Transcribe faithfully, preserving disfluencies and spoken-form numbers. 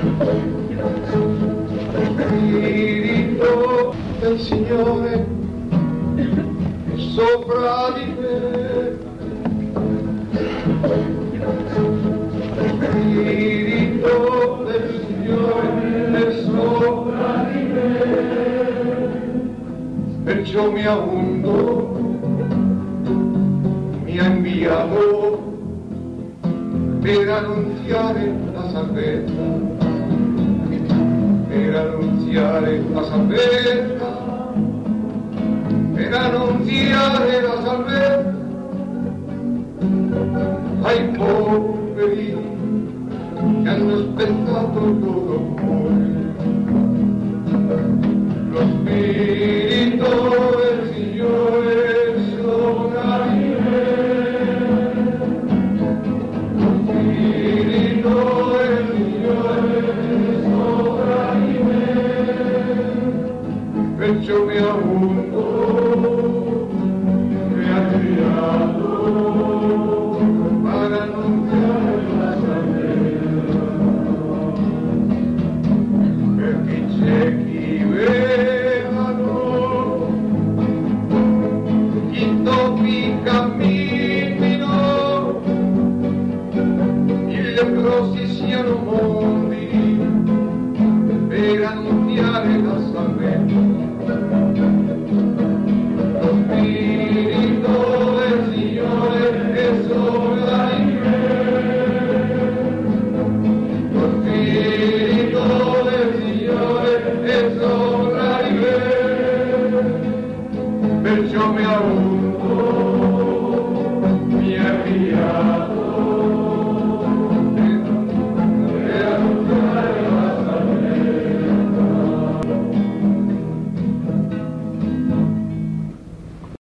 Spirito del Signore è sopra di me. Spirito del Signore è sopra di me. Perciò mi ha unto, mi ha inviato per annunziare la salvezza, per annunziare la salvezza, per annunziare la salvezza ai poveri che hanno spezzato il loro cuore. Lo Spirito del Signore è sopra di me. Lo Spirito del Signore è sopra di me. Perciò mi ha unto, mi ha creato per annunziare la salvezza. Per chi ciechi vedano, chi doppi camminino, i leprosi siano morti,